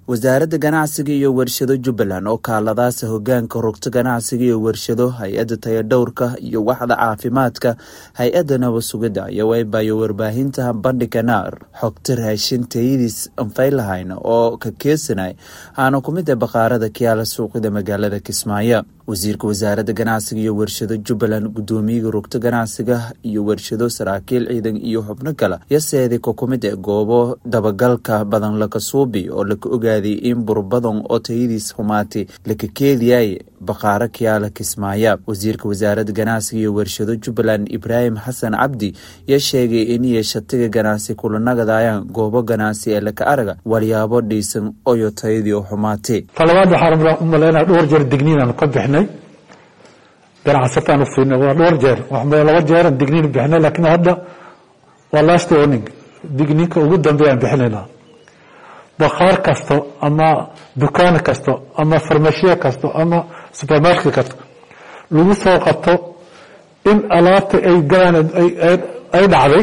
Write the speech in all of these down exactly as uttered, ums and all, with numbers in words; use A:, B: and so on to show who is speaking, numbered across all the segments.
A: wasaaradda ganacsiga iyo warshado Jubbaland oo kaaladaas hoggaanka rugta ganacsiga iyo warshado hay'adda tayadhowrka iyo waxda caafimaadka hay'adda nabasugidda iyo waybayo warbaahinta bandhiga naar xogta raashin tayadiis anfaylahayn oo ka keesanay aanu ku mid ah baqaarada kiyaala suuqida magaalada Kismaayo. wasiirka wasaaradda ganacsiga iyo warshado Jubbaland gudoomiyaha rugta ganacsiga iyo warshado saraakiil ciidan iyo xubno kale yaseedi ku kumid ah goobo dabagalka badan la kasuubi oo la ogaaday in burbadan oo tayadiis xumaatay la keediyay baqaara kiyaala Kismaayo. wasiirka wasaaradda ganacsiga iyo warshado Jubbaland Ibrahim Xasan Cabdi ya sheegay in yeeshatiga ganacsi kulanagadaayaan goobo ganacsi ee la ka araga walyaabo dhiisan oo tayadii xumaatay.
B: talabaad waxaan u maleynaa dhowr jeer digniinaan ka bixnay ganacsataan u fiirnay waa dhowr jeer waxba laba jeer digniin bixnay laakiin hadda waa last warning digniinka ugu dambeeyaan bixinayna baqaar kasto ama dukaan kasto ama farmashiya kasto ama supermarket kasto lagu soo qabto in alaabta ay galaan ay ay dhacday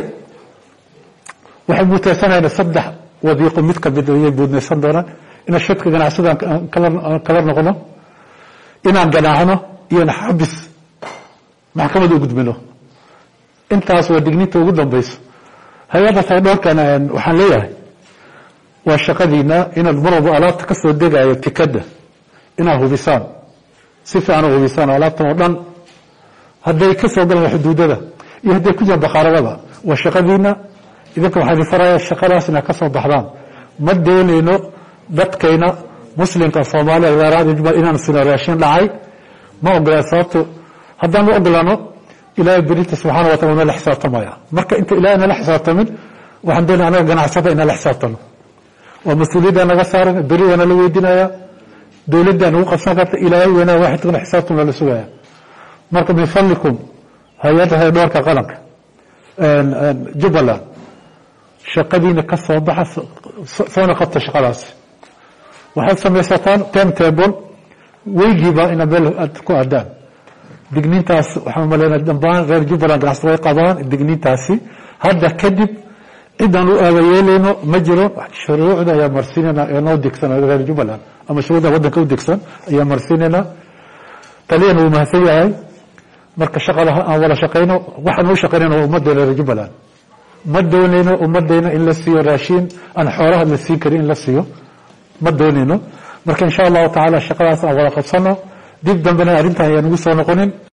B: waxay mutaysanayna saddex wadiiqo mid ka mid ah buudnaysan doonaan in shadka ganacsiga kala kala noqono inaan ganaacno iyo xabis maxkamadda u gudbino intaas waa digniinta ugu dambayso. hay'adda tayadhowrkana waxaan leeyahay waa shaqadiina inaad mar walba alaabta ka soo degayo tikada inaad hubisaan si fiican u hubisaan alaabta oo dhan hadday ka soo galaan xuduudada iyo hadday ku jiraan baqaaradaba waa shaqadiina idinka waxaan farayaa shaqadaas inaad ka soo baxdaan ma doonayno dadkayna muslimka Soomaaliya gaaraan inaan soo raashin dhacay ma ogola sababto haddaan u ogolaano ilaahay bariita subxaanahu wa ta'aala la xisaabtamaya marka inta ilaahay la xisaabtamin waxaan doonayaa anaga ganacsada in la xisaabtano waa mas'uuliyadda naga saaran bariidana la weydiinaya dawladda ugu qabsan karta ilaahay weena waxa tan xisaabtuna la sugaya marka min fadlikum hay'adda tayadhowrka qaranka een Jubbaland shaqadiina ka soo baxa soo noqota shaqadaas waxaad samaysataan timetable weygiiba ina bel ku aadaan digniintaas waxaan maleynaa dambaan reer Jubbaland ganacsiga ay qabaan digniintaasi hadda kadib ciidan u aawayeeleyno ma jiro shuruucda ayaa marsiinana ee noo degsan reer Jubbaland ama shuruucda waddanka u degsan ayaa marsiinana taliyan uu mahadsan yahay marka shaqada aan wada shaqeyno waxaan u shaqeynayno ummadda reer Jubbaland ma doonayno ummaddeena in la siiyo raashin aan xoolaha la siin karin in la siiyo ma doonayno marka insha Allah ta'ala shaqadaas aan wada qabsano dib dambena arrintan ayaan ugu soo noqonin.